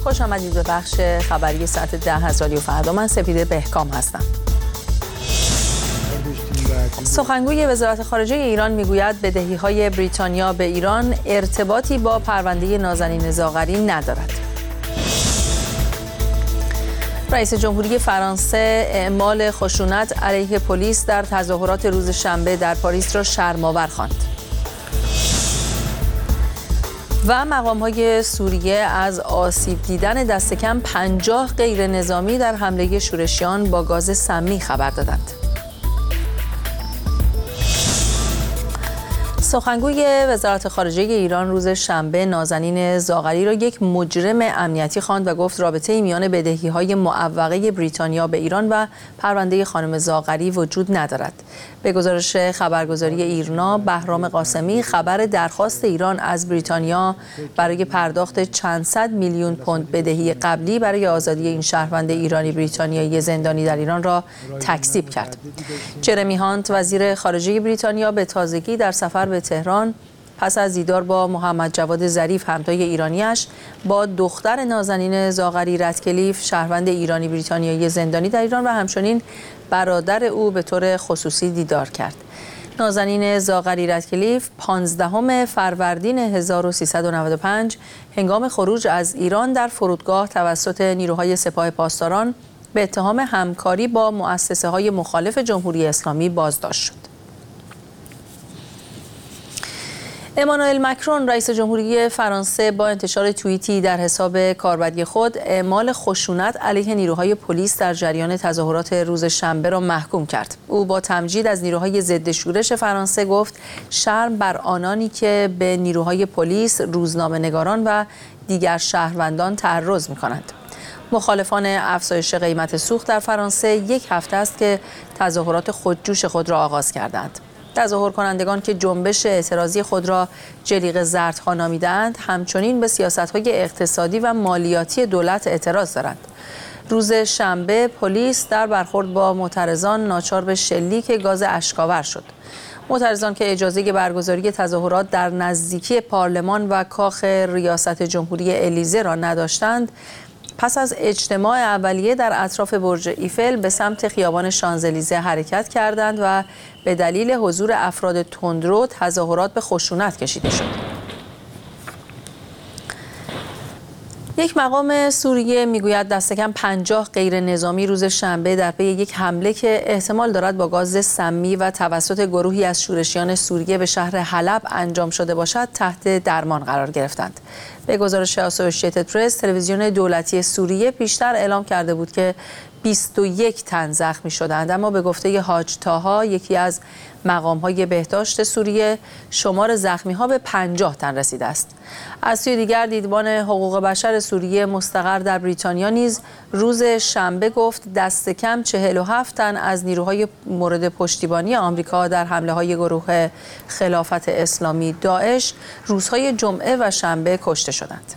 خوش آمدید به بخش خبری ساعت 10 از رادیو فردا. من سپیده بهکام هستم. سخنگوی وزارت خارجه ایران میگوید بدهی‌های بریتانیا به ایران ارتباطی با پرونده نازنین زاغری ندارد. رئیس جمهوری فرانسه اعمال خشونت علیه پلیس در تظاهرات روز شنبه در پاریس را شرم‌آور خواند. و مقام‌های سوریه از آسیب دیدن دست کم 50 غیر نظامی در حمله شورشیان با گاز سمی خبر دادند. سخنگوی وزارت خارجه ایران روز شنبه نازنین زاغری را یک مجرم امنیتی خواند و گفت رابطه‌ای میان بدهی‌های معوقه بریتانیا به ایران و پرونده خانم زاغری وجود ندارد. به گزارش خبرگزاری ایرنا، بهرام قاسمی خبر درخواست ایران از بریتانیا برای پرداخت چند صد میلیون پوند بدهی قبلی برای آزادی این شهروند ایرانی بریتانیایی زندانی در ایران را تکذیب کرد. جرمی هانت وزیر خارجه بریتانیا به تازگی در سفر به تهران پس از دیدار با محمد جواد ظریف همتای ایرانیش با دختر نازنین زاغری رتکلیف شهروند ایرانی بریتانیایی زندانی در ایران و همچنین برادر او به طور خصوصی دیدار کرد. نازنین زاغری رتکلیف 15 فروردین 1395 هنگام خروج از ایران در فرودگاه توسط نیروهای سپاه پاسداران به اتهام همکاری با مؤسسه‌های مخالف جمهوری اسلامی بازداشت شد. امانوئل مکرون رئیس جمهوری فرانسه با انتشار توییتی در حساب کاربری خود اعمال خشونت علیه نیروهای پلیس در جریان تظاهرات روز شنبه را محکوم کرد. او با تمجید از نیروهای ضد شورش فرانسه گفت شرم بر آنانی که به نیروهای پلیس، روزنامه‌نگاران و دیگر شهروندان تعرض می‌کنند. مخالفان افزایش قیمت سوخت در فرانسه یک هفته است که تظاهرات خودجوش خود را آغاز کردند. تظاهر کنندگان که جنبش اعتراضی خود را جلیقه زردها نامیدند، همچنین به سیاست‌های اقتصادی و مالیاتی دولت اعتراض دارند. روز شنبه پلیس در برخورد با معترضان ناچار به شلیک گاز اشک‌آور شد. معترضان که اجازه برگزاری تظاهرات در نزدیکی پارلمان و کاخ ریاست جمهوری الیزه را نداشتند، پس از اجتماع اولیه در اطراف برج ایفل به سمت خیابان شانزلیزه حرکت کردند و به دلیل حضور افراد تندرو تظاهرات به خشونت کشیده شد. یک مقام سوریه میگوید دست کم 50 غیر نظامی روز شنبه در پی یک حمله که احتمال دارد با گاز سمی و توسط گروهی از شورشیان سوریه به شهر حلب انجام شده باشد تحت درمان قرار گرفتند. به گزارش اسوسییتد پرس، تلویزیون دولتی سوریه پیشتر اعلام کرده بود که 21 تن زخمی شدند، اما به گفته حاج طاها یکی از مقام‌های بهداشت سوریه شمار زخمی‌ها به 50 تن رسیده است. از سوی دیگر دیدبان حقوق بشر سوریه مستقر در بریتانیا نیز روز شنبه گفت دست کم 47 تن از نیروهای مورد پشتیبانی آمریکا در حمله‌های گروه خلافت اسلامی داعش روزهای جمعه و شنبه کشته شدند.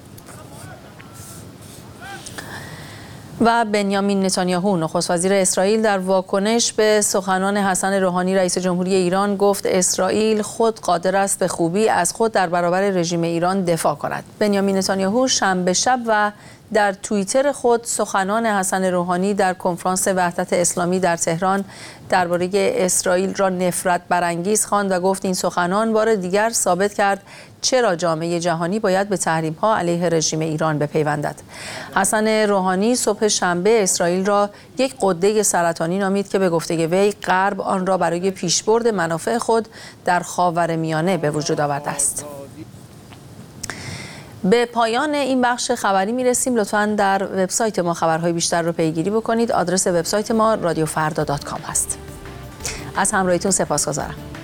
و بنیامین نتانیاهو نخست وزیر اسرائیل در واکنش به سخنان حسن روحانی رئیس جمهوری ایران گفت اسرائیل خود قادر است به خوبی از خود در برابر رژیم ایران دفاع کند. بنیامین نتانیاهو شنبه شب و در توییتر خود سخنان حسن روحانی در کنفرانس وحدت اسلامی در تهران درباره اسرائیل را نفرت برانگیز خواند و گفت این سخنان بار دیگر ثابت کرد چرا جامعه جهانی باید به تحریم‌ها علیه رژیم ایران بپیوندد. حسن روحانی صبح شنبه اسرائیل را یک غده سرطانی نامید که به گفته وی غرب آن را برای پیشبرد منافع خود در خاورمیانه به وجود آورده است. به پایان این بخش خبری میرسیم. لطفاً در وبسایت ما خبرهای بیشتر رو پیگیری بکنید. آدرس وبسایت ما رادیوفردا.com هست. از همراهیتون سپاسگزارم.